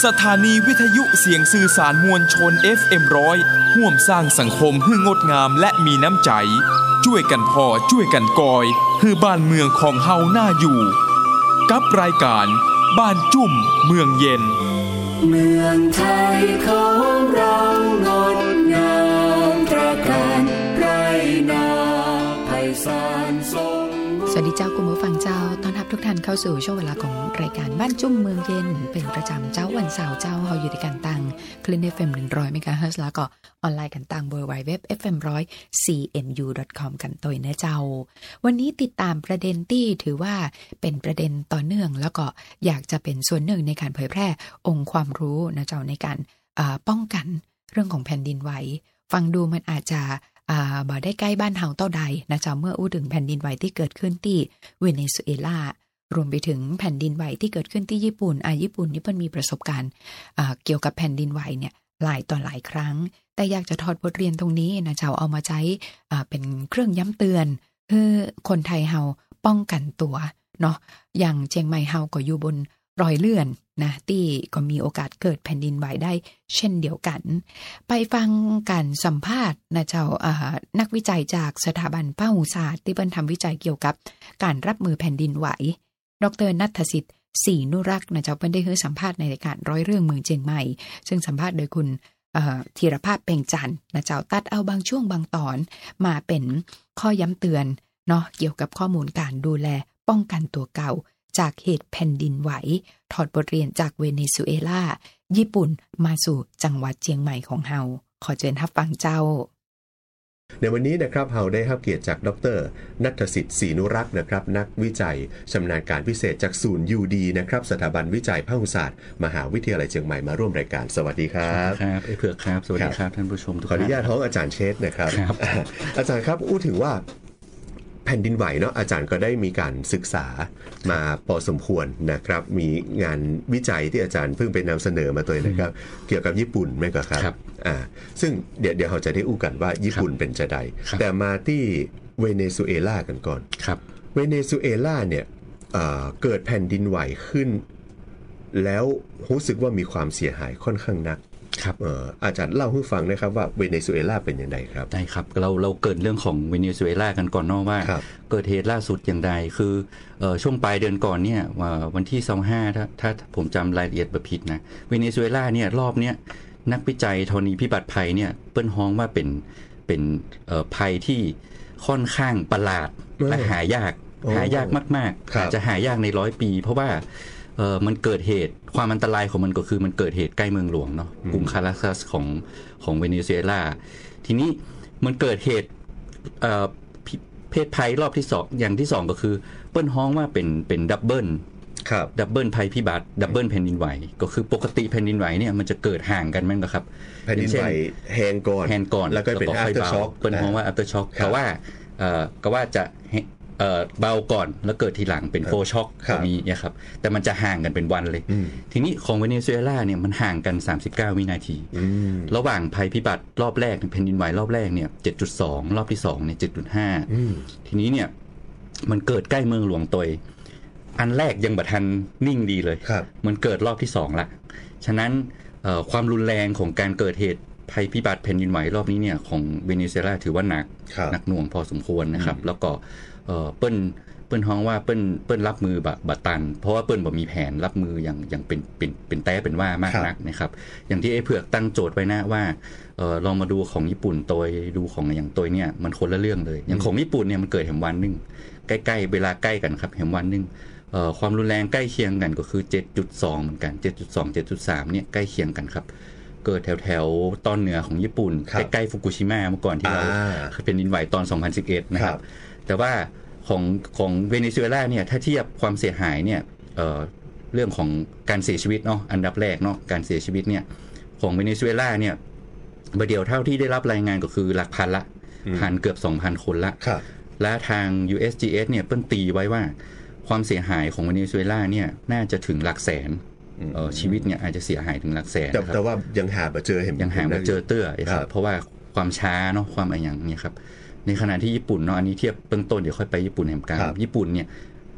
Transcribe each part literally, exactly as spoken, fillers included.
สถานีวิทยุเสียงสื่อสารมวลชน เอฟ เอ็ม หนึ่งร้อยร่วมสร้างสังคมให้งดงามและมีน้ำใจช่วยกันพอช่วยกันกอยคือบ้านเมืองของเฮาน่าอยู่กับรายการบ้านจุ่มเมืองเย็นเมืองไทยของเรางดงามตระการไรนาไพศาลทรงสวัสดีเจ้าคุณผู้ฟังเจ้าต้อนรับทุกท่านเข้าสู่ช่วงเวลาของรายการบ้านจุ่มเมืองเย็นเป็นประจำเจ้าวันเสาร์เจ้าเฮาอยู่ในการตั้งคลื่น เอฟ เอ็ม หนึ่งร้อย เมกะเฮิรตซ์แล้วก็ออนไลน์กันตั้ง ดับเบิลยู ดับเบิลยู ดับเบิลยู ดอท เอฟ เอ็ม หนึ่งร้อย ซี เอ็ม ยู ดอท คอม กันตัวนะเจ้าวันนี้ติดตามประเด็นที่ถือว่าเป็นประเด็นต่อเนื่องแล้วก็อยากจะเป็นส่วนหนึ่งในการเผยแพร่องค์ความรู้นะเจ้าในการป้องกันเรื่องของแผ่นดินไหวฟังดูมันอาจจะอ่าบ่ได้ใกล้บ้านเฮาเท่าใดนะเจ้าเมื่ออู้ถึงแผ่นดินไหวที่เกิดขึ้นที่เวเนซุเอลารวมไปถึงแผ่นดินไหวที่เกิดขึ้นที่ญี่ปุ่นอ่าญี่ปุ่นนี่เพิ่นมีประสบการณ์อ่าเกี่ยวกับแผ่นดินไหวเนี่ยหลายต่อหลายครั้งแต่อยากจะถอดบทเรียนตรงนี้นะเจ้าเอามาใช้อ่าเป็นเครื่องย้ำเตือนเพื่อคนไทยเฮาป้องกันตัวเนาะอย่างเชียงใหม่เฮาก็อยู่บนรอยเลื่อนนะที่ก็มีโอกาสเกิดแผ่นดินไหวได้เช่นเดียวกันไปฟังการสัมภาษณ์นะเจ้านักวิจัยจากสถาบันพหุศาสตร์ที่เพิ่นทำวิจัยเกี่ยวกับการรับมือแผ่นดินไหวดร.ณัฐศิษฐ์ศรีนุรักษ์นะเจ้าเพิ่นได้ให้สัมภาษณ์ในรายการร้อยเรื่องเมืองเชียงใหม่ซึ่งสัมภาษณ์โดยคุณธีรภาพเป่งจันทร์นะเจ้าตัดเอาบางช่วงบางตอนมาเป็นข้อย้ำเตือนเนาะเกี่ยวกับข้อมูลการดูแลป้องกันตัวเก่าจากเหตุแผ่นดินไหวถอดบทเรียนจากเวเนซุเอลาญี่ปุ่นมาสู่จังหวัดเชียงใหม่ของเฮาขอเชิญรับฟังเจ้าในวันนี้นะครับเฮาได้รับเกียรติจากดร.ณัฐศิษฐ์ศรีนุรักษ์นะครับนักวิจัยชำนาญการพิเศษจากศูนย์ ยู ดี นะครับสถาบันวิจัยพหุศาสตร์มหาวิทยาลัยเชียงใหม่มาร่วมรายการสวัสดีครับครับไอ้เผือกครับสวัสดีครับท่านผู้ชมทุกท่านขออนุญาตท้องอาจารย์เชษฐ์นะครับอาจารย์ครับพูดถึงว่าแผ่นดินไหวเนาะอาจารย์ก็ได้มีการศึกษามาพอสมควรนะครับมีงานวิจัยที่อาจารย์เพิ่งไปนำเสนอมาตัวนะครับเกี่ยวกับญี่ปุ่นไหมครับครับอ่าซึ่งเดี๋ยวเดี๋ยวเราจะได้อู้กันว่าญี่ปุ่นเป็นจะใดแต่มาที่เวเนซุเอลากันก่อนครับเวเนซุเอลาเนี่ยเอ่อเกิดแผ่นดินไหวขึ้นแล้วรู้สึกว่ามีความเสียหายค่อนข้างนักครับเอ่ออาจารย์เล่าให้ฟังนะครับว่าเวเนซุเอลาเป็นอย่างไรครับได้ครับเราเราเกิดเรื่องของเวเนซุเอลากันก่อนเนาะว่าเกิดเหตุล่าสุดอย่างไรคือเอ่อช่วงปลายเดือนก่อนเนี่ยวันที่ยี่สิบห้าถ้าถ้าผมจำรายละเอียดบ่ผิดนะเวเนซุเอลาเนี่ยรอบเนี้ยนักวิจัยธรณีพิบัติภัยเนี่ยเปิ้นฮ้องว่าเป็นเป็นเอ่อภัยที่ค่อนข้างประหลาดและหายากหายากมากๆอาจจะหายากในร้อยปีเพราะว่าเอ่อมันเกิดเหตุความอันตรายของมันก็คือมันเกิดเหตุใกล้เมืองหลวงเนาะกรุงคาราคัสของของเวเนซุเอลาทีนี้มันเกิดเหตุเอ่อเพศภัยรอบที่สองอย่างที่สองก็คือเปิ้นฮ้องว่าเป็นเป็นดับเบิลครับดับเบิลภัยพิบัติดับเบิลแผ่นดินไหวก็คือปกติแผ่นดินไหวเนี่ยมันจะเกิดห่างกันมั้งครับแผ่นดินไหวแฮงก่อนแฮงก่อนแล้วก็เป็น after shock เปิ้นฮ้องว่า after shock แต่ว่าเอ่อก็ว่าจะเอ่อเบาก่อนแล้วเกิดทีหลังเป็นโฟช็อกก็มีเนี่ยครับแต่มันจะห่างกันเป็นวันเลยทีนี้ของเวเนซุเอลาเนี่ยมันห่างกันสามสิบเก้าวินาทีระหว่างภัยพิบัติรอบแรกแผ่นดินไหวรอบแรกเนี่ย เจ็ดจุดสอง รอบที่สองเนี่ย เจ็ดจุดห้า ทีนี้เนี่ยมันเกิดใกล้เมืองหลวงตยอันแรกยังบ่ทันนิ่งดีเลยมันเกิดรอบที่สองละฉะนั้นความรุนแรงของการเกิดเหตุภัยพิบัติแผ่นดินไหวรอบนี้เนี่ยของเวเนซุเอลาถือว่าหนักหนักหน่วงพอสมควรนะครับแล้วก็เอ่อเปิ้นเปิ้นฮ้องว่าเปิ้นเปิ้นรับมือแบบบ่ตันเพราะว่าเปิ้นบ่มีแผนรับมืออย่างอย่างเป็นเป็นเป็นแต้เป็นว่ามากนักนะครับอย่างที่ไอ้เผือกตั้งโจทย์ไว้นะว่าเอ่อลองมาดูของญี่ปุ่นตัวดูของอย่างตัวเนี่ยมันคนละเรื่องเลยอย่างของญี่ปุ่นเนี่ยมันเกิดแห่งวันนึงใกล้ๆเวลาใกล้กันครับแห่งวันนึงเอ่อความรุนแรงใกล้เคียงกันก็คือ เจ็ดจุดสอง เหมือนกัน เจ็ดจุดสอง เจ็ดจุดสาม เนี่ยใกล้เคียงกันครับเกิดแถวๆตอนเหนือของญี่ปุ่นใกล้ๆฟุกุชิมะเมื่อก่อนที่เราเป็นดินไหวตอนสองพันสิบเอ็ดนะครับแต่ว่าของของเวเนซุเอลาเนี่ยถ้าเทียบความเสียหายเนี่ย เอ่อเรื่องของการเสียชีวิตเนาะอันดับแรกเนาะการเสียชีวิตเนี่ยของเวเนซุเอลาเนี่ยประเดี๋ยวเท่าที่ได้รับรายงานก็คือหลักพันละพันเกือบ สองพัน คนละและทาง ยู เอส จี เอส เนี่ยเปิ้นตีไว้ว่าความเสียหายของเวเนซุเอลาเนี่ยน่าจะถึงหลักแสนเอ่อชีวิตเนี่ยอาจจะเสียหายถึงหลักแสนนะครับแต่ว่ายังหาบ่เจอเห็นยังหาบ่เจอเตื้อครับเพราะว่าความช้าเนาะความอะไรอย่างนี้ครับในขณะที่ญี่ปุ่นเนาะอันนี้เทียบเบื้องต้นเดี๋ยวค่อยไปญี่ปุ่นแห่งกลางญี่ปุ่นเนี่ย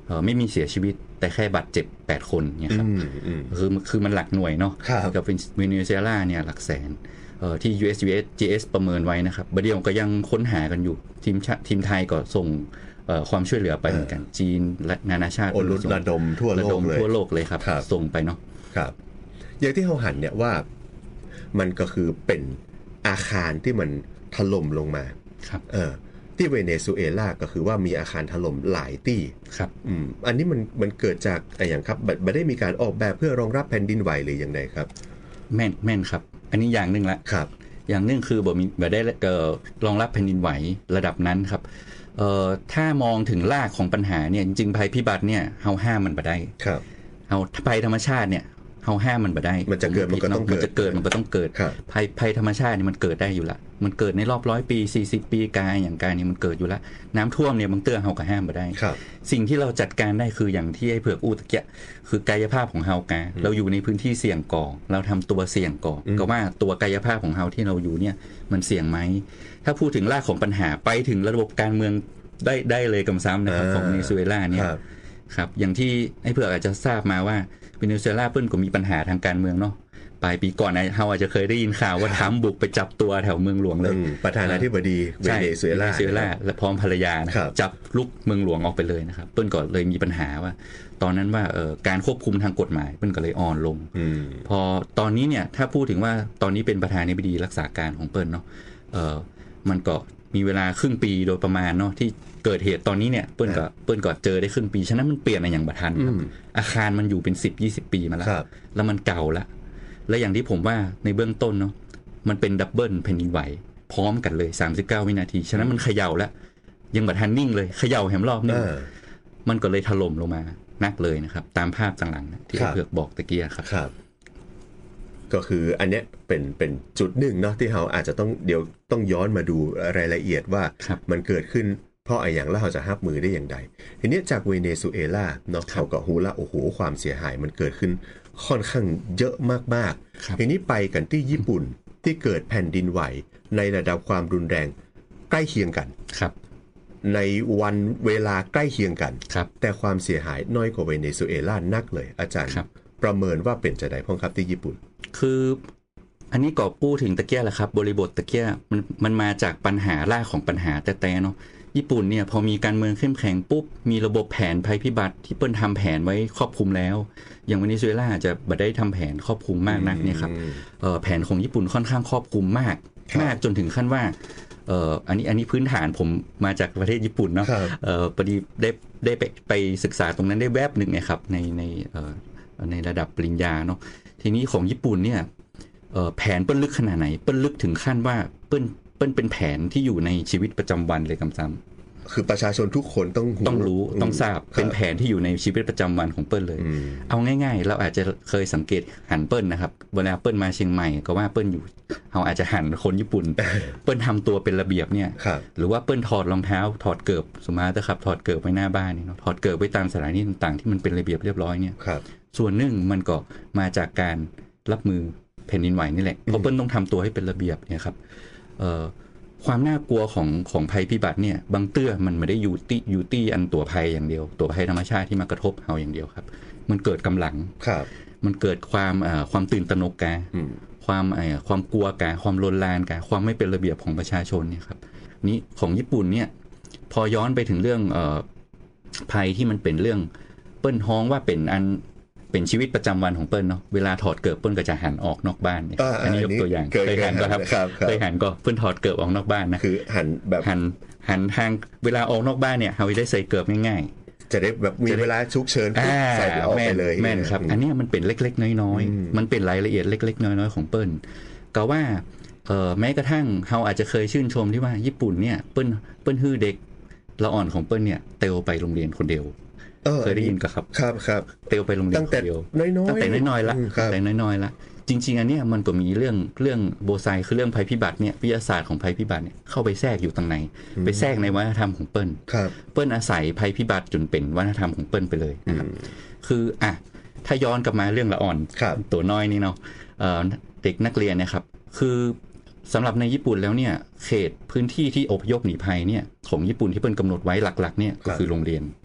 เอ่อไม่มีเสียชีวิตแต่แค่บาดเจ็บแปดคนเนี่ยครับคือคือมันหลักหน่วยเนาะกับเวเนซุเอลาเนี่ยหลักแสนเอ่อที่ ยู เอส จี เอส ประเมินไว้นะครับบัดเดียวก็ยังค้นหากันอยู่ทีมทีมไทยก็ส่งความช่วยเหลือไปเหมือนกันจีนและนานาชาติระดมทั่วโลกเลยทั่วโลกเลยครับส่งไปเนาะครับอย่างที่เขาหันเนี่ยว่ามันก็คือเป็นอาคารที่มันถล่มลงมาครับเออที่เวเนซุเอลาก็คือว่ามีอาคารถล่มหลายที่ครับอืมอันนี้มันมันเกิดจากอะไรอย่างครับไม่ได้มีการออกแบบเพื่อรองรับแผ่นดินไหวหรืออย่างไรครับแม่นแม่นครับอันนี้อย่างนึงละครับอย่างนึงคือบ่มีบ่ได้รองรับแผ่นดินไหวระดับนั้นครับเอ่อถ้ามองถึงรากของปัญหาเนี่ยจริงๆภัยพิบัติเนี่ยเฮาห้ามมันบ่ได้ครับเฮาภัยธรรมชาติเนี่ยเฮาห้ามมันบ่ได้มันจะเกิดมันก็ต้องเกิดมันจะเกิดมันก็ต้องเกิดภัยภัยธรรมชาตินี่มันเกิดได้อยู่ละมันเกิดในรอบร้อยปีสี่สิบปีกายอย่างกายนี่มันเกิดอยู่ละน้ำท่วมเนี่ยบางเตื้อเฮาก็ห้ามบ่ได้สิ่งที่เราจัดการได้คืออย่างที่ไอ้เผือกอู้ตะเกียคือกายภาพของเฮากาเราอยู่ในพื้นที่เสี่ยงก่อเราทำตัวเสี่ยงก่อก็ว่าตัวกายภาพของเฮาที่เราอยู่เนี่ยมันเสี่ยงไหมถ้าพูดถึงรากของปัญหาไปถึงระบบการเมืองได้ได้เลยกำซ้ำนะครับของเวเนซุเอลาเนี่ยครับอย่างที่ไอ้เผือกอาจจะทราบมาว่าเวเนซุเอลาเพิ่นก็มีปัญหาทางการเมืองเนาะปลายปีก่อนนะเฮาอาจจะเคยได้ยินข่าวว่าทรัมป์บุกไปจับตัวแถวเมืองหลวงเลยประธานาธิบดีเวเนซุเอลาและพร้อมภรรยานะจับลุกเมืองหลวงออกไปเลยนะครับเพิ่นก็เลยมีปัญหาว่าตอนนั้นว่าเอ่อการควบคุมทางกฎหมายเพิ่นก็เลยอ่อนลงพอตอนนี้เนี่ยถ้าพูดถึงว่าตอนนี้เป็นประธานาธิบดีรักษาการของเพิ่นเนาะเอ่อมันก็มีเวลาครึ่งปีโดยประมาณเนาะที่เกิดเหตุตอนนี้เนี่ยเปิ้นก็เปิ้นก็เจอได้ครึ่งปีฉะนั้นมันเปลี่ยนอะไรอย่างบัดทันครับอาคารมันอยู่เป็น สิบ ยี่สิบ ปีมาแล้วแล้วมันเก่าแล้วและอย่างที่ผมว่าในเบื้องต้นเนาะมันเป็นดับเบิลแผ่นดินไหวพร้อมกันเลยสามสิบเก้าวินาทีฉะนั้นมันเขย่าแล้วยังบัดทันนิ่งเลยเขย่าแหมรอบนึงมันก็เลยถล่มลงมานักเลยนะครับตามภาพต่างหลังที่เผือกบอกตะเกียครับครับก็คืออันเนี้ยเป็นเป็นจุดหนึ่งเนาะที่เราอาจจะต้องเดี๋ยวต้องย้อนมาดูรายละเอียดว่ามันเกิดขึ้นเพราะอะไรอย่างแล้วเราจะรับมือได้อย่างไรทีนี้จากเวเนซุเอลาเนาะเขาก็ฮู้ละโอ้โหความเสียหายมันเกิดขึ้นค่อนข้างเยอะมากๆทีนี้ไปกันที่ญี่ปุ่นที่เกิดแผ่นดินไหวในระดับความรุนแรงใกล้เคียงกันครับในวันเวลาใกล้เคียงกันแต่ความเสียหายน้อยกว่าเวเนซุเอลานักเลยอาจารย์ประเมินว่าเป็นจะได้พ้องครับที่ญี่ปุ่นคืออันนี้ก็พูดถึงตะเกียแหละครับบริบทตะเกียมันมันมาจากปัญหารากของปัญหาแต่แต่เนาะญี่ปุ่นเนี่ยพอมีการเมืองเข้มแข็งปุ๊บมีระบบแผนภัยพิบัติที่เปิ้นทำแผนไว้ครอบคลุมแล้วอย่างเวเนซุเอลาจะบ่ได้ทำแผนครอบคลุมมากนักเนี่ยครับเอ่อแผนของญี่ปุ่นค่อนข้างครอบคลุมมากมากจนถึงขั้นว่าเอ่ออันนี้อันนี้พื้นฐานผมมาจากประเทศญี่ปุ่นเนาะเอ่อพอดีได้ได้ไปไปศึกษาตรงนั้นได้แวบนึงเนี่ยครับในในเอ่อในระดับปริญญาเนาะทีนี้ของญี่ปุ่นเนี่ยเอ่อแผนเปิ้นลึกขนาดไหนเปิ้นลึกถึงขั้นว่าเปิ้นเปิ้นเป็นแผนที่อยู่ในชีวิตประจำวันเลยกำซ้ำคือประชาชนทุกคนต้องต้องรู้ต้องทราบเป็นแผนที่อยู่ในชีวิตประจำวันของเปิ้ลเลยเอาง่ายๆเราอาจจะเคยสังเกตหันเปิ้ลนะครับเวลาเปิ้ลมาเชียงใหม่ก็ว่าเปิ้ลอยู่เราอาจจะหันคนญี่ปุ่นเปิ้ลทำตัวเป็นระเบียบเนี่ยหรือว่าเปิ้ลถอดรองเท้าถอดเกิบสมมตินะครับถอดเกิบไว้หน้าบ้านนี่เนาะถอดเกิบไว้ตามสถานที่ต่างๆที่มันเป็นระเบียบเรียบร้อยเนี่ยส่วนหนึ่งมันก็มาจากการรับมือแผ่นดินไหวนี่แหละเพราะเปิ้ลต้องทำตัวให้เป็นระเบียบเนี่ยครับความน่ากลัวของของภัยพิบัติเนี่ยบางเตื้อมันไม่ได้อยู่ที่อยู่ที่อันตัวภัยอย่างเดียวตัวภัยธรรมชาติที่มากระทบเฮาอย่างเดียวครับมันเกิดกำลังครับมันเกิดความเอ่อความตื่นตระหนกกาความเอ่อความกลัวกาความลนลานกาความไม่เป็นระเบียบของประชาชนเนี่ยครับนี่ของญี่ปุ่นเนี่ยพอย้อนไปถึงเรื่องเอ่อภัยที่มันเป็นเรื่องเปิ้นฮ้องว่าเป็นอันเป็นชีวิตประจำวันของเปิ้ลเนาะเวลาถอดเกิบเปิ้ลก็จะหันออกนอกบ้านเนี่ยอันนี้ยกตัวอย่างเคยหันก็ครับเคยหันก็เปิ้ลถอดเกิบออกนอกบ้านนะคือหันแบบหันหันทางเวลาออกนอกบ้านเนี่ยเฮาได้ใส่เกิบง่ายๆจะได้แบบมีเวลาฉุกเฉินใส่ออกไปเลยแม่นครับอันนี้มันเป็นเล็กๆน้อยๆมันเป็นรายละเอียดเล็กๆน้อยๆของเปิ้ลก็ว่าเอ่อแม้กระทั่งเฮาอาจจะเคยชื่นชมที่ว่าญี่ปุ่นเนี่ยเปิ้ลเปิ้ลฮื้อเด็กละอ่อนของเปิ้ลเนี่ยเตลไปโรงเรียนคนเดียวเคยได้ยินก็ครับครับครับเตลไปโรงเรียนคนเดียวตั้งแต่น้อยๆละตั้งแต่น้อยๆละจริงๆอันเนี้ยมันก็มีเรื่องเรื่องโบไซคือเรื่องภัยพิบัติเนี่ยวิทยาศาสตร์ของภัยพิบัติเนี่ยเข้าไปแทรกอยู่ตรงไหนไปแทรกในวัฒนธรรมของเปิ้ลเปิ้ลอาศัยภัยพิบัติจนเป็นวัฒนธรรมของเปิ้ลไปเลยนะครับคืออ่ะถ้าย้อนกลับมาเรื่องละอ่อนตัวน้อยนี่เนาะเด็กนักเรียนนะครับคือสำหรับในญี่ปุ่นแล้วเนี่ยเขตพื้นที่ที่อพยพหนีภัยเนี่ยของญี่ปุ่นที่เปิ้ลกำหนดไว้หลักๆเนี่ยก็คือโรงเรียน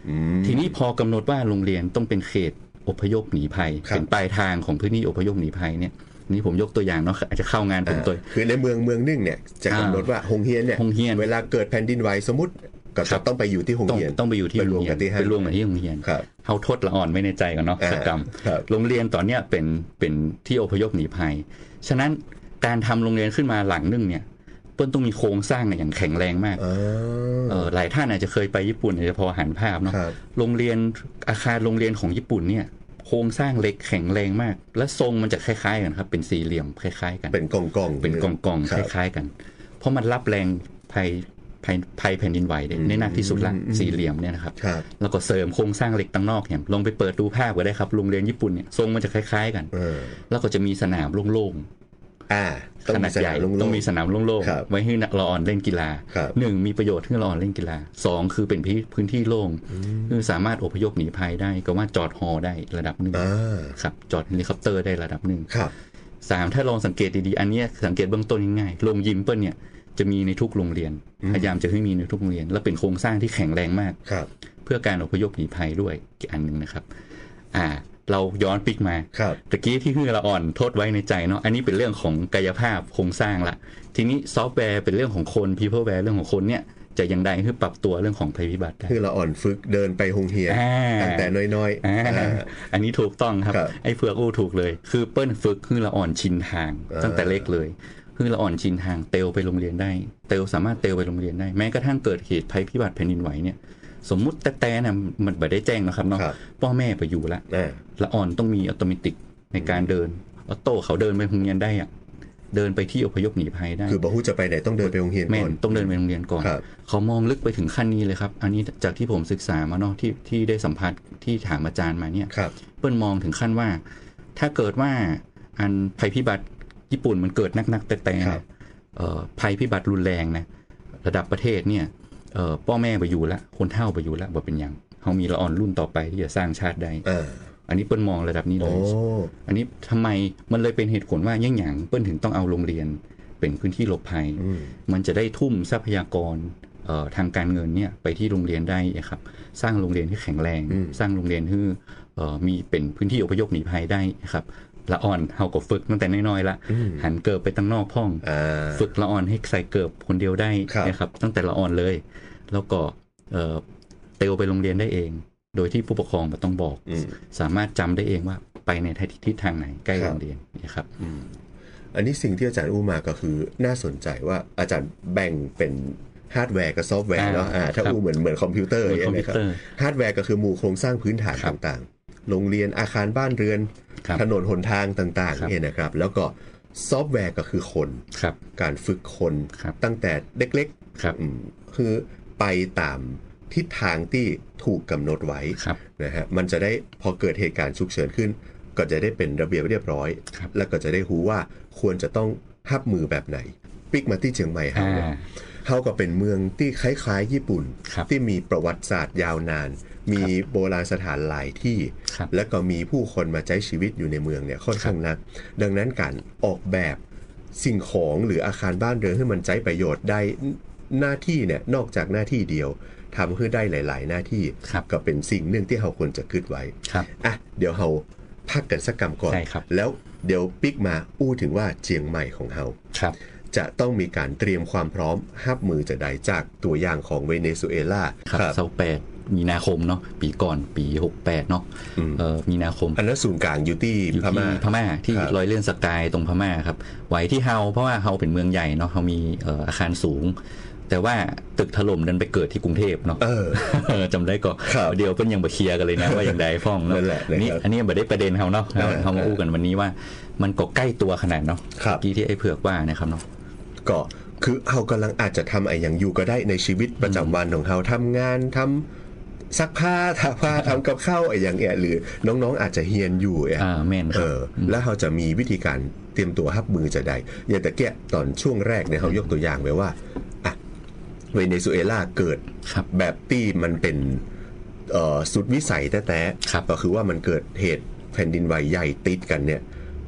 ทีนี้พอกำหนดว่าโรงเรียนต้องเป็นเขตอพยพหนีภัยเป็นปลายทางของพื้นที่อพยพหนีภัยเนี่ยนี่ผมยกตัวอย่างเนาะอาจจะเข้างานผมตัวคือในเมืองเมืองนึงเนี่ยจะกำหนดว่าโรงเรียนเนี่ยเวลาเกิดแผ่นดินไหวสมมติก็จะต้องไปอยู่ที่โรงเรียนต้องไปอยู่ที่โรงเรียนไปรวมกันที่โรงเรียนเขาทดละอ่อนไว้ในใจกันเนาะสกรรมโรงเรียนตอนเนี้ยเป็นเป็นที่อพยพหนีภัยฉะนั้นการทำโรงเรียนขึ้นมาหลังนึงเนี่ยเปิ้ลต้องมีโครงสร้างอย่างแข็งแรงมากหลายท่านอาจจะเคยไปญี่ปุ่นอาจจะพอหันภาพเนาะโรงเรียนอาคารโรงเรียนของญี่ปุ่นเนี่ยโครงสร้างเล็กแข็งแรงมากและทรงมันจะคล้ายๆกันครับเป็นสี่เหลี่ยมคล้ายๆกันเป็นกองๆเป็นกองๆคล้ายๆกันเพราะมันรับแรงภัยภัยภัยแผ่นดินไหวในหนักที่สุดละสี่เหลี่ยมเนี่ยนะครับแล้วก็เสริมโครงสร้างเหล็กตั้งนอกเนี่ยลองไปเปิดดูภาพก็ได้ครับโรงเรียนญี่ปุ่นเนี่ยทรงมันจะคล้ายๆกันแล้วก็จะมีสนามโล่งขนาดใหญ่ต้องมีสนามโล่งๆไว้ให้เราอ่อนเล่นกีฬาหนึ่งมีประโยชน์ให้เราอ่อนเล่นกีฬาสองคือเป็นพื้นที่โล่งคือสามารถอพยพหนีภัยได้ก็ว่าจอดฮอได้ระดับหนึ่งครับจอดเฮลิคอปเตอร์ได้ระดับหนึ่งสามถ้าลองสังเกตดีๆอันนี้สังเกตเบื้องต้นง่ายๆโรงยิมเปิ้ลเนี่ยจะมีในทุกโรงเรียนพยายามจะให้มีในทุกโรงเรียนและเป็นโครงสร้างที่แข็งแรงมากเพื่อการอพยพหนีภัยด้วยอีกอันนึงนะครับอ่าเราย้อนปิกมาตะกี้ที่คือเราอ่อนโทษไว้ในใจเนาะอันนี้เป็นเรื่องของกายภาพโครงสร้างละทีนี้ซอฟต์แวร์เป็นเรื่องของคน peopleware เรื่องของคนเนี่ยจะยังได้คือปรับตัวเรื่องของภัยพิบัติคือเราอ่อนฝึกเดินไปโรงเรียนตั้งแต่น้อยๆ อ, อันนี้ถูกต้องครับไอ้เฟือกอู้ถูกเลยคือเปิ้ลฝึกคือเราอ่อนชินทางตั้งแต่เล็กเลยคือเราอ่อนชินทางเตลไปโรงเรียนได้เตลสามารถเตลไปโรงเรียนได้แม้กระทั่งเกิดเหตุภัยพิบัติแผ่นดินไหวเนี่ยสมมุติแต่แต่นะมันไม่ได้แจ้งนะครับเนาะพ่อแม่ไปอยู่ละละอ่อนต้องมีอัตโนมัติในการเดินออโต้เขาเดินไปโรงเรียนได้อะเดินไปที่อพยพหนีภัยได้คือบ่ฮู้จะไปไหนต้องเดินไปโรงเรียนก่อนต้องเดินไปโรงเรียนก่อนเขามองลึกไปถึงขั้นนี้เลยครับอันนี้จากที่ผมศึกษามาเนาะที่ที่ได้สัมภาษณ์ที่ถามอาจารย์มาเนี่ยเปิ้ลมองถึงขั้นว่าถ้าเกิดว่าอันภัยพิบัติญี่ปุ่นมันเกิดนักๆแต่แต่ภัยพิบัติรุนแรงนะระดับประเทศเนี่ยพ่อแม่ไปอยู่ละคนเฒ่าไปอยู่ละบ่เป็นยังเขามีละอ่อนรุ่นต่อไปที่จะสร้างชาติได้อันนี้เปิ้ลมองระดับนี้เลยอันนี้ทำไมมันเลยเป็นเหตุผลว่าย่างอย่างเปิ้ลถึงต้องเอาโรงเรียนเป็นพื้นที่หลบภัยมันจะได้ทุ่มทรัพยากรทางการเงินเนี่ยไปที่โรงเรียนได้ครับสร้างโรงเรียนที่แข็งแรงสร้างโรงเรียนที่มีเป็นพื้นที่อพยพหนีภัยได้ครับละอ่อนเฮาก็ฝึกตั้งแต่น้อยๆละหันเกิบไปตั้งนอกห้องฝึกละอ่อนให้ใส่เกิบคนเดียวได้นะครับตั้งแต่ละอ่อนเลยแล้วก็เตลไปโรงเรียนได้เองโดยที่ผู้ปกครองไม่ต้องบอกสามารถจำได้เองว่าไปในทิศทางไหนใกล้โรงเรียนนะครับอันนี้สิ่งที่อาจารย์อู้มาก็คือน่าสนใจว่าอาจารย์แบ่งเป็นฮาร์ดแวร์กับซอฟต์แวร์เนาะถ้าอู้เหมือนเหมือนคอมพิวเตอร์อย่างนี้ครับฮาร์ดแวร์ก็คือหมู่โครงสร้างพื้นฐานต่างๆโรงเรียนอาคารบ้านเรือนถนนหนทางต่างๆเนี่ยนะครับแล้วก็ซอฟต์แวร์ก็คือคนการฝึกคนตั้งแต่เล็กๆคือไปตามทิศทางที่ถูกกำหนดไว้นะฮะมันจะได้พอเกิดเหตุการณ์ฉุกเฉินขึ้นก็จะได้เป็นระเบียบเรียบร้อยแล้วก็จะได้รู้ว่าควรจะต้องรับมือแบบไหนปิกมาที่เชียงใหม่เฮาเนี่ยเฮาก็เป็นเมืองที่คล้ายๆญี่ปุ่นที่มีประวัติศาสตร์ยาวนานมีโบราณสถานหลายที่แล้วก็มีผู้คนมาใช้ชีวิตอยู่ในเมืองเนี่ยค่อนข้างนักดังนั้นการออกแบบสิ่งของหรืออาคารบ้านเรือนให้มันใช้ประโยชน์ได้หน้าที่เนี่ยนอกจากหน้าที่เดียวทำให้ได้หลายๆหน้าที่ก็เป็นสิ่งหนึ่งที่เราควรจะคิดไว้อ่ะเดี๋ยวเราพักกันสักกำก่อนแล้วเดี๋ยวปิ๊กมาอู้ถึงว่าเชียงใหม่ของเราจะต้องมีการเตรียมความพร้อมรับมือจะได้จากตัวอย่างของเวเนซุเอลาครับเสาแปดมีนาคมเนาะปีก่อนปีหกสิบแปดเนาะเอ่อมีนาคมอันนั้นศูนย์กลางอยู่ที่พม่าพม่าที่ลอยเลื่อนสกายตรงพม่าครับไว้ที่เฮาเพราะว่าเฮาเป็นเมืองใหญ่เนาะเฮามีเอ่ออาคารสูงแต่ว่าตึกถล่มดันไปเกิดที่กรุงเทพเนาะจำได้ก็เดี๋ยวเป็นยังบ่เคลียร์กันเลยนะว่าอย่างใดพ้องเนาะนี่อันนี้บ่ได้ประเด็นเฮาเนาะเฮามาอู้กันวันนี้ว่ามันก็ใกล้ตัวขนาดเนาะกี้ที่ไอ้เผือกว่านะครับเนาะก็คือเฮากำลังอาจจะทำไอ้อย่างอยู่ก็ได้ในชีวิตประจำวันของเฮาทำงานทำซักผ้าทาผ้าทำกับข้าวไอ้อย่างเงี้ยหรือน้องๆอาจจะเฮียนอยู่อ่าแม่นครับแล้วเฮาจะมีวิธีการเตรียมตัวรับมือจะได้อย่างแต่แกะตอนช่วงแรกเนี่ยเฮายกตัวอย่างไว้ว่าเวเนซุเอลาเกิดแบบที่มันเป็นสุดวิสัยแท้ๆก็คือว่ามันเกิดเหตุแผ่นดินไหวใหญ่ติดกันเนี่ย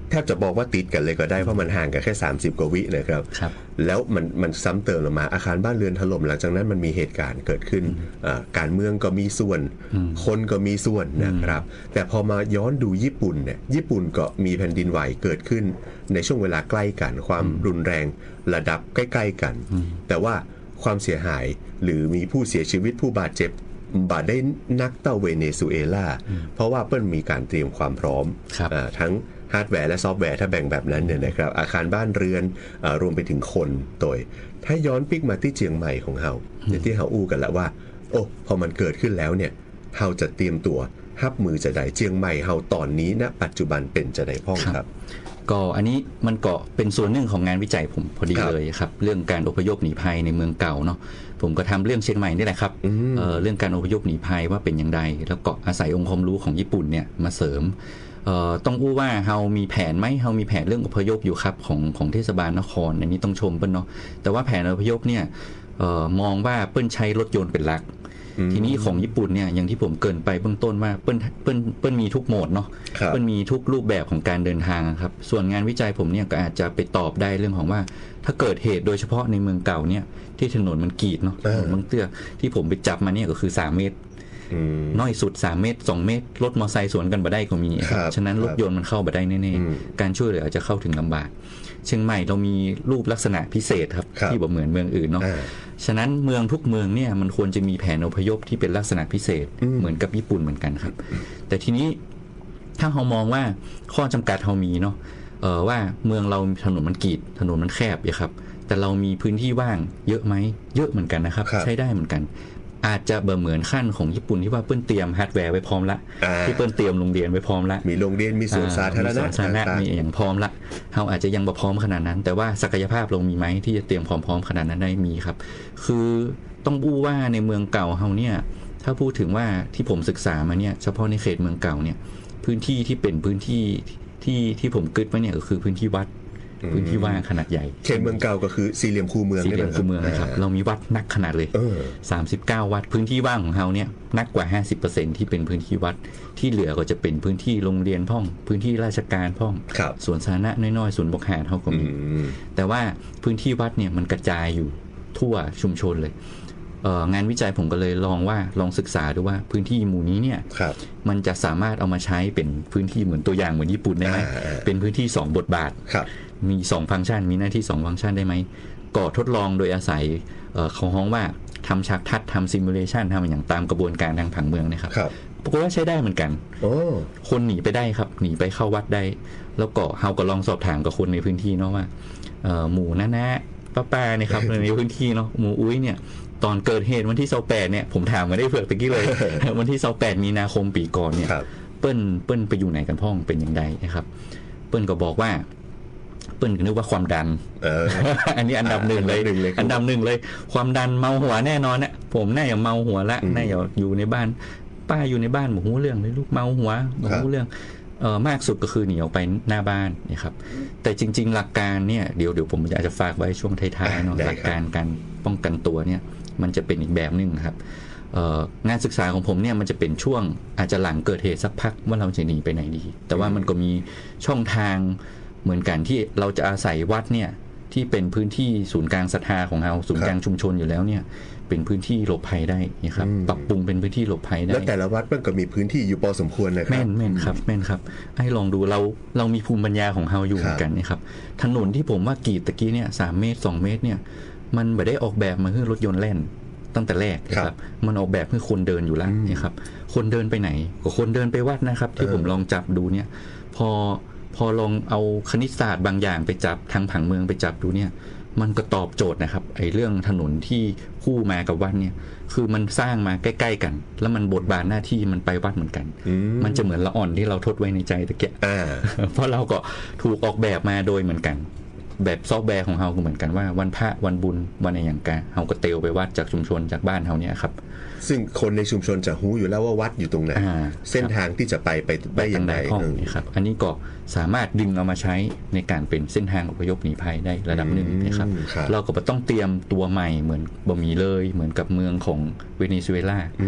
แทบจะบอกว่าติดกันเลยก็ได้เพราะมันห่างกันแค่สามสิบกว่าวินะครับแล้วมันมันซ้ำเติมลงมาอาคารบ้านเรือนถล่มหลังจากนั้นมันมีเหตุการณ์เกิดขึ้นการเมืองก็มีส่วนคนก็มีส่วนนะครับแต่พอมาย้อนดูญี่ปุ่นเนี่ยญี่ปุ่นก็มีแผ่นดินไหวเกิดขึ้นในช่วงเวลาใกล้กันความรุนแรงระดับใกล้ๆกันแต่ว่าความเสียหายหรือมีผู้เสียชีวิตผู้บาดเจ็บบาดได้นักเต้าเวเนซุเอลาเพราะว่าเปิ้ลมีการเตรียมความพร้อมทั้งฮาร์ดแวร์และซอฟต์แวร์ถ้าแบ่งแบบนั้นเนี่ยนะครับอาคารบ้านเรือนรวมไปถึงคนโดยถ้าย้อนปิกมาที่เจียงใหม่ของเฮาที่เฮาอู้กันแล้วว่าโอ้พอมันเกิดขึ้นแล้วเนี่ยเฮาจะเตรียมตัวรับมือจะได้เจียงใหม่เฮาตอนนี้ณปัจจุบันเป็นจะได้พ้องครับก็อันนี้มันก็เป็นส่วนหนึ่งของงานวิจัยผมพอดีเลยครับเรื่องการอพยพหนีภัยในเมืองเก่าเนาะผมก็ทำเรื่องเชียงใหม่นี่แหละครับ เอ่อ เรื่องการอพยพหนีภัยว่าเป็นอย่างไรแล้วก็อาศัยองค์ความรู้ของญี่ปุ่นเนี่ยมาเสริมเอ่อต้องอู้ว่าเฮามีแผนไหมเฮามีแผนเรื่องอพยพอยู่ครับของของเทศบาลนครอันนี้ต้องชมเปิ้ลเนาะแต่ว่าแผนอพยพเนี่ยเอ่อมองว่าเปิ้ลใช้รถยนต์เป็นหลักทีนี้ของญี่ปุ่นเนี่ยอย่างที่ผมเกริ่นไปเบื้องต้นว่าเปิ้ลเปิ้ลเปิ้ลมีทุกโหมดเนาะเปิ้ลมีทุกรูปแบบของการเดินทางครับส่วนงานวิจัยผมเนี่ยก็อาจจะไปตอบได้เรื่องของว่าถ้าเกิดเหตุโดยเฉพาะในเมืองเก่าเนี่ยที่ถนนมันกรีดเนาะถนนบางเตื้อที่ผมไปจับมาเนี่ยก็คือสามเมตรน้อยสุดสามเมตรสองเมตรรถมอเตอร์ไซค์สวนกันบ่ได้ก็มีฉะนั้นรถยนต์มันเข้าบ่ได้แน่ๆการช่วยเหลืออาจจะเข้าถึงลำบากเชียงใหม่เรามีรูปลักษณะพิเศษครับที่บ่เหมือนเมืองอื่นเนาะฉะนั้นเมืองทุกเมืองเนี่ยมันควรจะมีแผนอพยพที่เป็นลักษณะพิเศษเหมือนกับญี่ปุ่นเหมือนกันครับแต่ทีนี้ถ้าเรามองว่าข้อจำกัดเรามีเนาะเอ่อว่าเมืองเราถนนมันกรีดถนนมันแคบอยู่ครับแต่เรามีพื้นที่ว่างเยอะไหมเยอะเหมือนกันนะครับใช้ได้เหมือนกันอาจจะเบอร์เหมือนขั้นของญี่ปุ่นที่ว่าเปิ้ลเตรียมฮาร์ดแวร์ไว้พร้อมละที่เปิ้ลเตรียมโรงเรียนไว้พร้อมละมีโรงเรียนมีสวนสาธารณะสาธารณะมีอย่างพร้อมละเราอาจจะยังบ่พร้อมขนาดนั้นแต่ว่าศักยภาพเรามีไหมที่จะเตรียมพร้อมๆขนาดนั้นได้มีครับคือต้องบู้ว่าในเมืองเก่าเราเนี่ยถ้าพูดถึงว่าที่ผมศึกษามาเนี่ยเฉพาะในเขตเมืองเก่าเนี่ยพื้นที่ที่เป็นพื้นที่ที่ที่ผมกึดไว้เนี่ยก็คือพื้นที่วัดพื้นที่ว่างขนาดใหญ่เขตเมืองเก่าก็คือสี่เหลี่ยมคูเมืองสี่เหลี่ยมคูเมืองนะครับเรามีวัดนักขนาดเลยสามสิบเก้าวัดพื้นที่ว่างของเราเนี่ยนักกว่า ห้าสิบเปอร์เซ็นต์ ที่เป็นพื้นที่วัดที่เหลือก็จะเป็นพื้นที่โรงเรียนพ่องพื้นที่ราชการพ่องสวนสาธารณะน้อยๆสวนบกหาดเฮาก็มีแต่ว่าพื้นที่วัดเนี่ยมันกระจายอยู่ทั่วชุมชนเลยงานวิจัยผมก็เลยลองว่าลองศึกษาดูว่าพื้นที่หมู่นี้เนี่ยมันจะสามารถเอามาใช้เป็นพื้นที่เหมือนตัวอย่างเหมือนญี่ปุ่นได้ไหมเป็นพื้นที่สองบทบาทมีสองฟังก์ชันมีหน้าที่สองฟังก์ชันได้ไหมก็ทดลองโดยอาศัยเขาฮ้องว่าทำฉากทัดทำซิมูเลชันทำอย่างตามกระบวนการทางผังเมืองนะครับปรากฏว่าใช้ได้เหมือนกันคนหนีไปได้ครับหนีไปเข้าวัดได้แล้วก็เฮาก็ลองสอบถามกับคนในพื้นที่เนาะว่าหมู่น้าๆป้าๆเนี่ยครับในพื้นที่เนาะหมู่อุ้ยเนี่ยตอนเกิดเหตุวันที่ยี่สิบแปดเนี่ยผมถามมาได้เผื่อตะกี้เลย วันที่ยี่สิบแปดมีนาคมปีก่อนเนี่ยเปิ้ลเปิ้ลไปอยู่ไหนกันพ่องเป็นอย่างไรนะครับเปิ้ลก็บอกว่าเปิ้ลก็นึกว่าความดัน อ, อันนี้อันดับหนึ่งเลยอันดับหนึ่งเลยความดันเมาหัวแน่นอนเนี่ยผมแน่อย่าเมาหัวละแน่อย่าอยู่ในบ้านป้าอยู่ในบ้านหมูหูเรื่องเลยลูกเมาหัวหมูหูเรื่องเออมากสุดก็คือหนีออกไปหน้าบ้านนะครับแต่จริงๆหลักการเนี่ยเดี๋ยวเดี๋ยวผมอยากจะฝากไว้ช่วงท้ายๆเนาะหลักการการป้องกันตัวเนี่ยมันจะเป็นอีกแบบนึงครับงานศึกษาของผมเนี่ยมันจะเป็นช่วงอาจจะหลังเกิดเหตุสักพักว่าเราจะหนีไปไหนดีแต่ว่ามันก็มีช่องทางเหมือนกันที่เราจะอาศัยวัดเนี่ยที่เป็นพื้นที่ศูนย์กลางศรัทธาของเราศูนย์กลางชุมชนอยู่แล้วเนี่ยเป็นพื้นที่หลบภัยได้นะครับปรับปรุงเป็นพื้นที่หลบภัยได้แล้วแต่ละวัดมันก็มีพื้นที่อยู่พอสมควรนะครับแม่นแม่นครับแม่นครับให้ลองดูเราเรามีภูมิปัญญาของเราอยู่เหมือนกันนะครับถนนที่ผมว่ากรีดตะกี้เนี่ยสามเมตรสองเมตรเนี่ยมันไม่ได้ออกแบบมาเพื่อรถยนต์แล่นตั้งแต่แรกนะครับมันออกแบบเพื่อคนเดินอยู่แล้วนะครับคนเดินไปไหนก็คนเดินไปวัดนะครับที่ผมลองจับดูเนี่ยพอพอลองเอาคณิตศาสตร์บางอย่างไปจับทางผังเมืองไปจับดูเนี่ยมันก็ตอบโจทย์นะครับไอ้เรื่องถนนที่คู่มากับวัดเนี่ยคือมันสร้างมาใกล้ๆกันแล้วมันบทบาทหน้าที่มันไปวัดเหมือนกันมันจะเหมือนละอ่อนที่เราทดไว้ในใจตะเกียเพราะเราก็ถูกออกแบบมาโดยเหมือนกันแบบซอฟต์แวร์ของเราก็เหมือนกันว่าวันพระวันบุญวันอะไรอย่างกันเราก็เตลไปวัดจากชุมชนจากบ้านเราเนี่ยครับซึ่งคนในชุมชนจะรู้อยู่แล้วว่าวัดอยู่ตรงไหนเส้นทางที่จะไปไปไปยังไงครับอันนี้ก็สามารถดึงเอามาใช้ในการเป็นเส้นทางอพยพหนีภัยได้ระดับหนึ่งนะครับเราก็ต้องเตรียมตัวใหม่เหมือนบ่มีเลยเหมือนกับเมืองของเวเนซุเอลา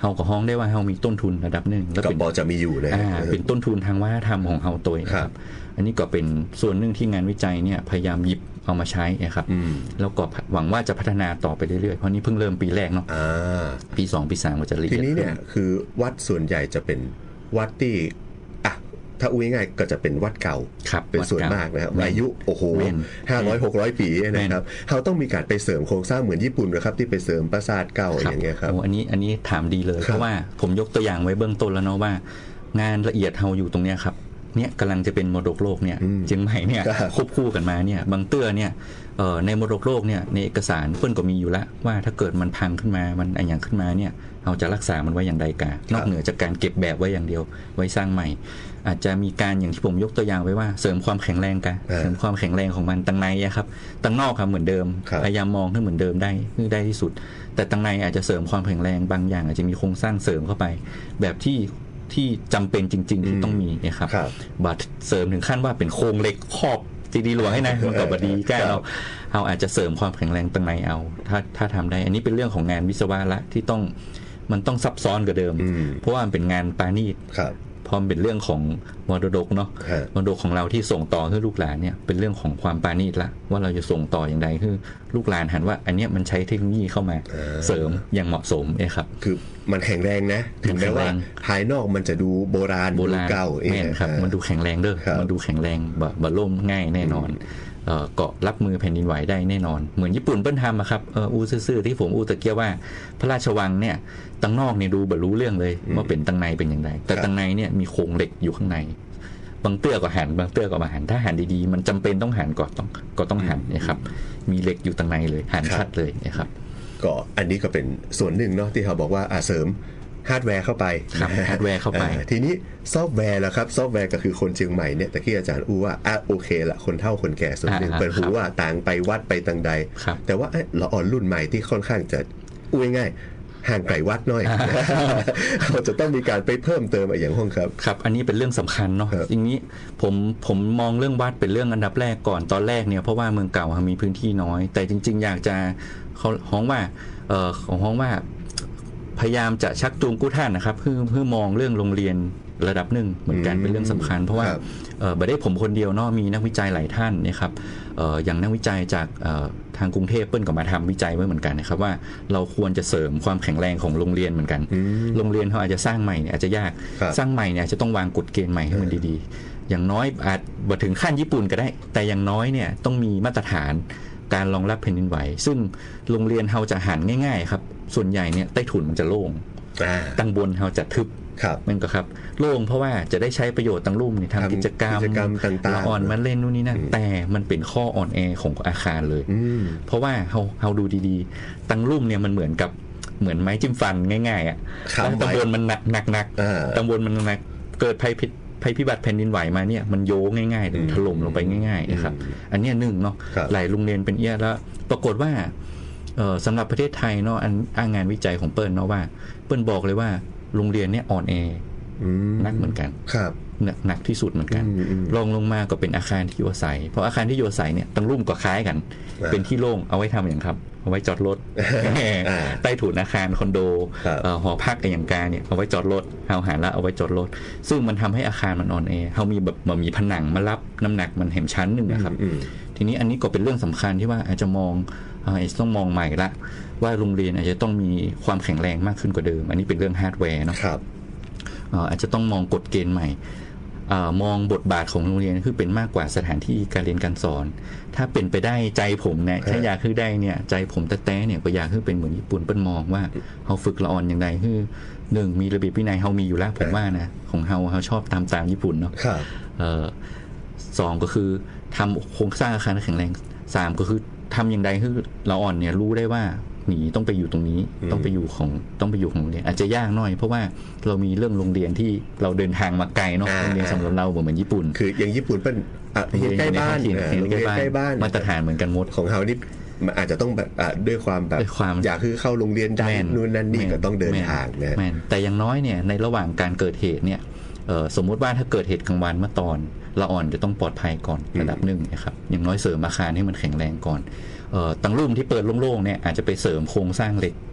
เฮาก็ฮ้องได้ว่าเฮามีต้นทุนระดับหนึ่งแล้วเป็นก็จะมีอยู่นะเป็นต้นทุนทางวัฒนธรรมของเฮาตัวครับอันนี้ก็เป็นส่วนหนึ่งที่งานวิจัยเนี่ยพยายามหยิบเอามาใช้นะครับแล้วก็หวังว่าจะพัฒนาต่อไปเรื่อยๆเพราะนี่เพิ่งเริ่มปีแรกเนาะปีสองปีสามก็จะละเอียดทีนี้เนี่ยคือวัดส่วนใหญ่จะเป็นวัดที่อ่ะถ้าอุ้ยง่ายก็จะเป็นวัดเก่าเป็นส่วนมากนะครับอายุโอ้โหห้าร้อย หกร้อยปีนะครับเขาต้องมีการไปเสริมโครงสร้างเหมือนญี่ปุ่นนะครับที่ไปเสริมปราสาทเก่าอย่างเงี้ยครับอันนี้อันนี้ถามดีเลยเพราะว่าผมยกตัวอย่างไว้เบื้องต้นแล้วเนาะว่างานละเอียดเฮาอยู่ตรงเนี้ยครับเนี่ยกำลังจะเป็นมรดกโลกเนี่ยเชียงใหม่เนี่ยควบคู่กันมาเนี่ยบางเตื้อเนี่ยในมรดกโลกเนี่ยในเอกสารเพิ่นก็มีอยู่แล้วว่าถ้าเกิดมันพังขึ้นมามันอะไรอย่างขึ้นมาเนี่ยเราจะรักษามันไว้อย่างใดกานอกเหนือจากการเก็บแบบไว้อย่างเดียวไว้สร้างใหม่อาจจะมีการอย่างที่ผมยกตัวอย่างไว้ว่าเสริมความแข็งแรงกันเสริมความแข็งแรงของมันตั้งในครับตั้งนอกครับเหมือนเดิมพยายามมองให้เหมือนเดิมได้ให้ได้ที่สุดแต่ตั้งในอาจจะเสริมความแข็งแรงบางอย่างอาจจะมีโครงสร้างเสริมเข้าไปแบบที่ที่จำเป็นจริงๆที่ต้องมีนะครับบัตรเสริมถึงขั้นว่าเป็นโครงเหล็กครอบตีดีหลวงให้นะมันก็บดีแก้เราเราอาจจะเสริมความแข็งแรงตั้งในเอาถ้าถ้าทำได้อันนี้เป็นเรื่องของงานวิศวะละที่ต้องมันต้องซับซ้อนกว่าเดิมเพราะว่ามันเป็นงานปาณีตพอมันเป็นเรื่องของมรดกเนาะมรดกของเราที่ส่งต่อให้ลูกหลานเนี่ยเป็นเรื่องของความปาณีตละว่าเราจะส่งต่ออย่างไรคือลูกหลานหันว่าอันนี้มันใช้เทคโนโลยีเข้ามาเสริมอย่างเหมาะสมเองครับคือมันแข็งแรงนะถึงแม้ว่าภายนอกมันจะดูโบราณโบราณเก่าเองครับมันดูแข็งแรงเด้อมันดูแข็งแรงบ่บ่ล่มง่ายแน่นอนเกาะรับมือแผ่นดินไหวได้แน่นอนเหมือนญี่ปุ่นเปิ้ลทำอะครับอูซื่อๆที่ผมอูตะเกียว่าพระราชวังเนี่ยตั้งนอกเนี่ยดูบรรลุเรื่องเลยว่าเป็นตั้งในเป็นอย่างไรแต่ตั้งในเนี่ยมีโครงเหล็กอยู่ข้างในบางเตื้อก็หันบางเตื้อก็มาหันถ้าหันดีๆมันจำเป็นต้องหันก่อนต้องก็ต้องหันนะครับมีเหล็กอยู่ตั้งในเลยหันชัดเลยนะครับก็อันนี้ก็เป็นส่วนหนึ่งเนาะที่เขาบอกว่าอาเสริมฮาร์ดแวร์เข้าไปฮาร์ดแวร์เข้าไปทีนี้ซอฟต์แวร์ล่ะครับซอฟต์แวร์ก็คือคนเชียงใหม่เนี่ยแต่ที่อาจารย์อู้ว่าอ่ะโอเคละคนเฒ่าคนแก่ส่วนหนึ่งเป็นหูว่าต่างไปวัดไปต่างใดแต่ว่าเราอ่อนรุ่นใหม่ที่ค่อนข้างจะอู้ง่ายห่างไกลวัดหน่อยเราจะต้องมีการไปเพิ่มเติมอะไรอย่างห้องครับครับอันนี้เป็นเรื่องสำคัญเนาะอย่างนี้ผมผมมองเรื่องวัดเป็นเรื่องอันดับแรกก่อนตอนแรกเนี่ยเพราะว่าเมืองเก่ามีพื้นที่น้อยแต่จริงๆอยากจะเขาฮ้องว่าเอ่อของฮ้องว่าพยายามจะชักจูงกู้ท่านนะครับเพื่อเพื่อมองเรื่องโรงเรียนระดับหนึ่งเหมือนกันเป็นเรื่องสำคัญเพราะว่าไม่ได้ผมคนเดียวเนาะมีนักวิจัยหลายท่านนะครับอย่างนักวิจัยจากทางกรุงเทพเปิ้ลก็มาทำวิจัยไว้เหมือนกันนะครับว่าเราควรจะเสริมความแข็งแรงของโรงเรียนเหมือนกันโรงเรียนเขาอาจจะสร้างใหม่เนี่ยอาจจะยากสร้างใหม่เนี่ยจะต้องวางกฎเกณฑ์ใหม่ให้มันดีๆอย่างน้อยอาจบ่ถึงขั้นญี่ปุ่นก็ได้แต่อย่างน้อยเนี่ยต้องมีมาตรฐานการรองรับแผ่นดินไหวซึ่งโรงเรียนเราจะหันง่ายๆครับส่วนใหญ่เนี่ยใต้ถุนมันจะโล่งตั้งบนเราจะทึบมันก็ครับโล่งเพราะว่าจะได้ใช้ประโยชน์ตั้งรุ่มในทำกิจกรรมต่างๆอ่อนมันเล่นนู่นนี่นั่นแต่มันเป็นข้ออ่อนแอของอาคารเลยเพราะว่าเราเราดูดีๆตั้งรุ่มเนี่ยมันเหมือนกับเหมือนไม้จิ้มฟันง่ายๆอ่ะตั้งบนมันหนักหนักหนักตั้งบนมันหนักเกิดภัยพิษภัยพิบัติแผ่นดินไหวมาเนี่ยมันโยงง่ายๆหรือถล่มลงไปง่ายๆนะครับอันนี้หนึ่งเนาะหลายโรงเรียนเป็นเอี้ยแล้วปรากฏว่าสำหรับประเทศไทยเนาะอันงานวิจัยของเปิ้ลเนาะว่าเปิ้ลบอกเลยว่าโรงเรียนเนี่ยอ่อนแอนักเหมือนกันหนักที่สุดเหมือนกันรองลงมาก็เป็นอาคารที่อยู่อาศัยเพราะอาคารที่อยู่อาศัยเนี่ยตั้งรุ่มก็คล้ายกันเป็นที่โล่งเอาไว้ทำอย่างครับเอาไว้จอดรถใต้ถุนอาคารคอนโดหอพักอย่างการเนี่ยเอาไว้จอดรถเอาหาละเอาไว้จอดรถซึ่งมันทำให้อาคารมันอ่อนแอเขามีแบบมันมีผนังมารับน้ำหนักมันเห็นชั้นหนึ่งนะครับทีนี้อันนี้ก็เป็นเรื่องสำคัญที่ว่าอาจจะมองต้องมองใหม่ละว่าโรงเรียนอาจจะต้องมีความแข็งแรงมากขึ้นกว่าเดิมอันนี้เป็นเรื่องฮาร์ดแวร์เนาะอาจจะต้องมองกฎเกณฑ์ใหม่มองบทบาทของโรงเรียนคือเป็นมากกว่าสถานที่การเรียนการสอนถ้าเป็นไปได้ใจผมเนี่ยถ้าอยากคือได้เนี่ยใจผมแต่แต่เนี่ยก็อยากคือเป็นเหมือนญี่ปุ่นเปิ้ลมองว่าเขาฝึกละอ่อนอย่างไรคือหนึ่งมีระเบียบวินัยเขามีอยู่แล้วผมว่านะของเขาเขาชอบตามตามญี่ปุ่นเนาะสองก็คือทำโครงสร้างอาคารแข็งแรงสามก็คือทำอย่างไรคือละอ่อนเนี่ยรู้ได้ว่าหนีต้องไปอยู่ตรงนี้ต้องไปอยู่ของต้องไปอยู่ของโรงเรียนอาจจะยากหน่อยเพราะว่าเรามีเรื่องโรงเรียนที่เราเดินทางมาไกลเนาะโรงเรียนสำหรับเราเหมือนญี่ปุ่นคืออย่างญี่ปุ่นเป็นใกล้บ้านโรงเรียนใกล้บ้านมาตรฐานเหมือนกันหมดของเรานี่อาจจะต้องแบบด้วยความแบบอยากคือเข้าโรงเรียนได้นู่นนั่นนี่ก็ต้องเดินทางนะแต่อย่างน้อยเนี่ยในระหว่างการเกิดเหตุเนี่ยสมมุติว่าถ้าเกิดเหตุกลางวันเมื่อตอนละอ่อนจะต้องปลอดภัยก่อนระดับหนึ่งนะครับอย่างน้อยเสริมอาคารให้มันแข็งแรงก่อนตั้งรุ่มที่เปิดโล่งๆเนี่ยอาจจะไปเสริมโครงสร้างเหล็ก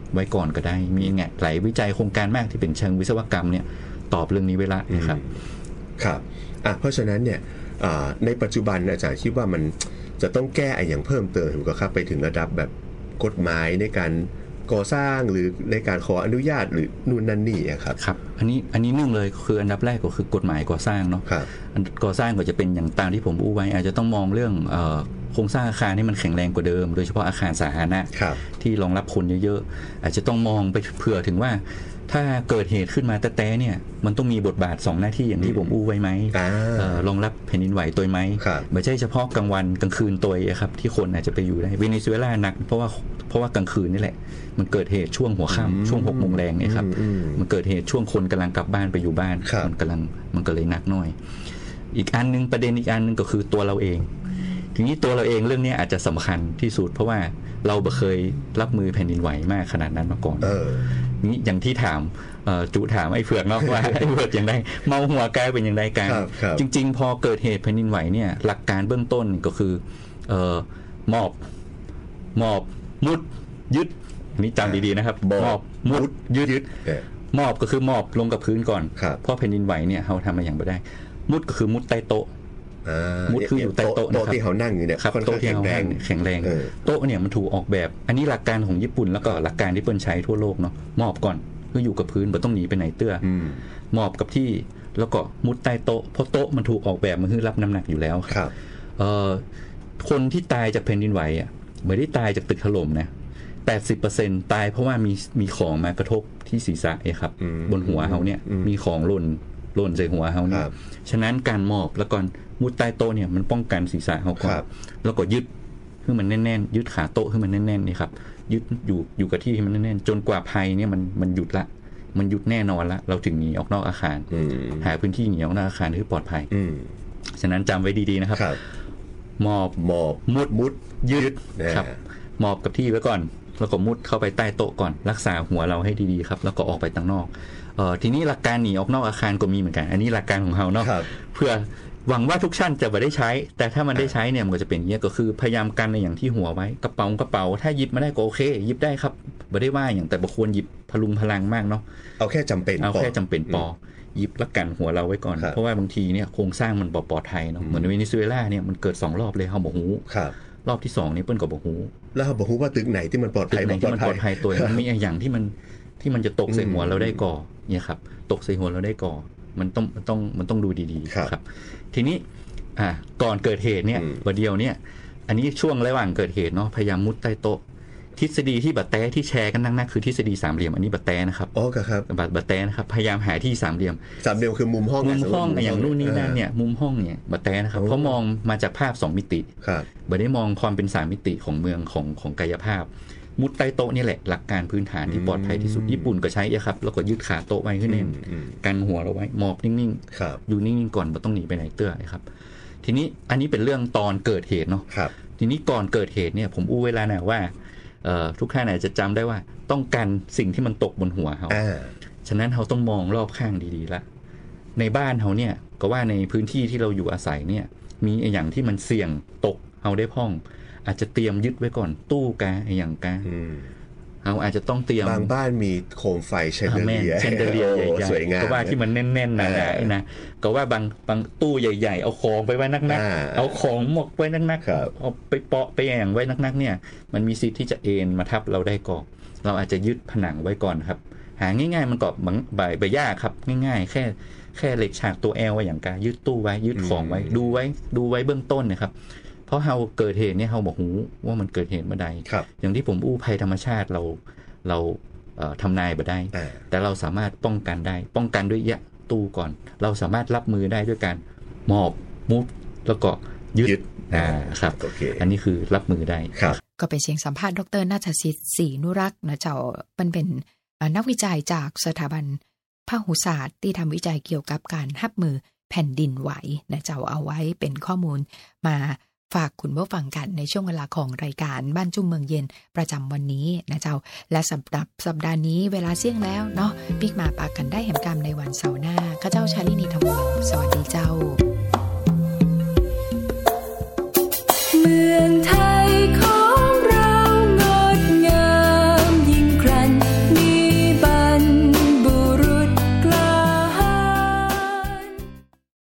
ไว้ก่อนก็ได้มีไงหลายวิจัยโครงการมากที่เป็นเชิงวิศวกรรมเนี่ยตอบเรื่องนี้ไว้ละนะครับครับอ่ะเพราะฉะนั้นเนี่ยในปัจจุบันอาจารย์คิดว่ามันจะต้องแก้อะไรอย่างเพิ่มเติมก็ครับไปถึงระดับแบบกฎหมายในการก่อสร้างหรือในการขออนุญาตหรือนู่นนั่นนี่ครับครับอันนี้อันนี้หนึ่งเลยคืออันดับแรกก็คือกฎหมายก่อสร้างเนาะก่อสร้างก็จะเป็นอย่างตามที่ผมอู้ไว้อาจจะต้องมองเรื่องโครงสร้างอาคารให้มันแข็งแรงกว่าเดิมโดยเฉพาะอาคารสาธารณะที่รองรับคนเยอะๆอาจจะต้องมองไปเผื่อถึงว่าถ้าเกิดเหตุขึ้นมาแต่แต่เนี่ยมันต้องมีบทบาทสองหน้าที่อย่างที่ผมอู้ไว้ไหมรองรับแผ่นดินไหวตัวไหมไม่ใช่เฉพาะกลางวันกลางคืนตัวครับที่คนอาจจะไปอยู่ได้เวเนซุเอลาหนักเพราะว่าเพราะว่ากลางคืนนี่แหละมันเกิดเหตุช่วงหัวค่ำช่วงหกโมงแรงเนี่ยครับมันเกิดเหตุช่วงคนกำลังกลับบ้านไปอยู่บ้านมันกำลังมันก็เลยหนักหน่อยอีกอันนึงประเด็นอีกอันนึงก็คือตัวเราเองทีนี้ตัวเราเองเรื่องนี้อาจจะสำคัญที่สุดเพราะว่าเราไม่เคยรับมือแผ่นดินไหวมากขนาดนั้นมาก่อนนี่อย่างที่ถามจุถามไอ้เผือกเนาะว่าไอ้เผือกอย่างไรเมาหัวกายเป็นอย่างไรกันจริงๆพอเกิดเหตุแผ่นดินไหวเนี่ยหลักการเบื้องต้นก็คือหมอบหมอบมุดยึดนี่จำดีๆนะครับหมอบมุดยึดยึดหมอบก็คือหมอบลงกับพื้นก่อนเพราะแผ่นดินไหวเนี่ยเขาทำอะไรอย่างไม่ได้มุดก็คือมุดใต้โต๊ะมุดคืออยู่ใต้โต๊ะนะครับโต๊ะที่เขานั่งอยู่เนี่ยโต๊ะที่เขานั่งแข็งแรงโต๊ะเนี่ยมันถูกออกแบบอันนี้หลักการของญี่ปุ่นแล้วก็หลักการที่เปิ้ลใช้ทั่วโลกเนาะหมอบก่อนก็อยู่กับพื้นไม่ต้องหนีไปไหนเตื้อหมอบกับที่แล้วก็มุดใต้โต๊ะเพราะโต๊ะมันถูกออกแบบมันคือรับน้ำหนักอยู่แล้วครับคนที่ตายจากแผ่นดินไหวอ่ะไม่ได้ตายจากตึกถล่มนะ แปดสิบเปอร์เซ็นต์ ตายเพราะว่ามีมีของมากระทบที่ศีรษะไอ้ครับบนหัวเขาเนี่ยมีของหล่นหล่นใส่หัวเขาเนี่ยฉะนั้นการหมอบแล้วก่อนมุดใต้โต๊ะเนี่ยมันป้องกันศีรษะเขาก่อนแล้วก็ยึดให้มันแน่นๆยึดขาโต๊ะให้มันแน่นๆนี่ครับยึดอยู่อยู่กับที่ให้มันแน่นๆจนกว่าภัยเนี่ยมันมันหยุดละมันหยุดแน่นอนละเราถึงหนีออกนอกอาคารหาพื้นที่หนีออกนอกอาคารที่ปลอดภัยฉะนั้นจำไว้ดีๆนะครับหมอบหมอบมุดมุดยึดครับหมอบกับที่ไว้ก่อนแล้วก็มุดเข้าไปใต้โต๊ะก่อนรักษาหัวเราให้ดีๆครับแล้วก็ออกไปข้างนอกเอ่อทีนี้หลักการหนีออกนอกอาคารก็มีเหมือนกันอันนี้หลักการของเราเนาะเพื่อหวังว่าทุกชั้นจะไม่ได้ใช้แต่ถ้ามันได้ใช้เนี่ยมันก็จะเป็นอย่างนี้ก็คือพยายามกันในอย่างที่หัวไว้กระเป๋ากระเป๋าถ้าหยิบมาได้ก็โอเคหยิบได้ครับไม่ได้ว่าอย่างแต่บางคนหยิบพลุงพลังมากเนาะเอาแค่จำเป็นเอาแค่จำเป็นปอหยิบแล้วกันหัวเราไว้ก่อนเพราะว่าบางทีเนี่ยโครงสร้างมันปลอดภัยเนาะเหมือนเวเนซุเอลาเนี่ยมันเกิดสองรอบเลยเฮาบ่ฮู้รอบที่สองนี่เปิ้ลก็บ่ฮู้แล้วเฮาบ่ฮู้ว่าตึกไหนที่มันปลอดภัยมันปลอดภัยตัวมันมีอย่างที่มันที่มันจะตกใส่หัวเราได้ก่อเนี่ยครับตกใส่หัวเราได้ก่อมันต้องมันต้องมันต้องดูดีๆครับทีนี้อ่าก่อนเกิดเหตุเนี่ยวันเดียวเนี่ยอันนี้ช่วงระหว่างเกิดเหตุเนาะพยายามมุดใต้โต๊ะทฤษฎีที่บัตแต้ที่แชร์กันนักๆคือทฤษฎีสามเหลี่ยมอันนี้บัตแต้นะครับอ๋อครับบัตบัตแต้นะครับพยายามหาที่สามเหลี่ยมสามเหลี่ยมคือมุมห้องมุมห้องอย่างนู่นนี่นั่นเนี่ยมุมห้องเนี่ยบัตแต้นะครับเพราะมองมาจากภาพสองมิติครับไม่ได้มองความเป็นสามมิติของเมืองของของกายภาพมุดใต้โต๊ะนี่แหละหลักการพื้นฐานที่ปลอดภัยที่สุดญี่ปุ่นก็ใช้ครับแล้วก็ยืดขาโต๊ะไว้ขึ้นเองกันหัวเราไว้หมอบนิ่งๆอยู่นิ่งๆก่อนไม่ต้องหนีไปไหนเตื้อครับทีนี้อันนี้เป็นเรื่องตอนเกิดเหตุเนาะทีนี้ก่อนเกิดเหตุเนี่ยผมอู้เวลานะว่าทุกท่านอาจจะจำได้ว่าต้องกันสิ่งที่มันตกบนหัวเขาฉะนั้นเขาต้องมองรอบข้างดีๆละในบ้านเขาเนี่ยก็ว่าในพื้นที่ที่เราอยู่อาศัยเนี่ยมีอย่างที่มันเสี่ยงตกเอาได้พ่องอาจจะเตรียมยึดไว้ก่อนตู้กาอย่างกาเราอาจจะต้องเตรียมบางบ้านมีโคมไฟเชนเดเลียเชนเดเลียใหญ่ๆก็ว่าที่มันแน่นๆหนาๆนะก็ว่าบางบางตู้ใหญ่ๆเอาของไปไว้นักๆเอาของหมกไว้นักๆเอาไปเปาะไปแอย่างไว้นักๆเนี่ยมันมีสิทธิ์ที่จะเอ็นมาทับเราได้ก่อนเราอาจจะยึดผนังไว้ก่อนครับหาง่ายๆมันก็บังใบใบหญ้าครับง่ายๆแค่แค่เหล็กฉากตัวแอลไว้อย่างกายึดตู้ไว้ยึดของไว้ดูไว้ดูไว้เบื้องต้นนะครับเพราะเฮาเกิดเหตุเนี่ยเฮาบอกหูว่ามันเกิดเหตุเมื่อใดอย่างที่ผมอู้ภัยธรรมชาติเราเราเอ่อทำนายบ่ได้แต่เราสามารถป้องกันได้ป้องกันด้วยยะตู้ก่อนเราสามารถรับมือได้ด้วยการหมอบมุดแล้วก็ยึดอ่าครับ okay. อันนี้คือรับมือได้ก็เป็นเสียงสัมภาษณ์ดร.ณัฐศิษย์ศรีนุรักษ์นะเจ้าเป็นเป็นนักวิจัยจากสถาบันพหุศาสตร์ที่ทำวิจัยเกี่ยวกับการรับมือแผ่นดินไหวนะเจ้าเอาไว้เป็นข้อมูลมาฝากคุณผู้ฟังกันในช่วงเวลาของรายการบ้านจุ่มเมืองเย็นประจำวันนี้นะเจ้าและสำหรับสัปดาห์นี้เวลาเสี่ยงแล้วเนาะปิกมาปากกันได้แห่งกรรมในวันเสาร์หน้าข้าเจ้าชาลินีธรรมวงศ์สวัสดีเจ้า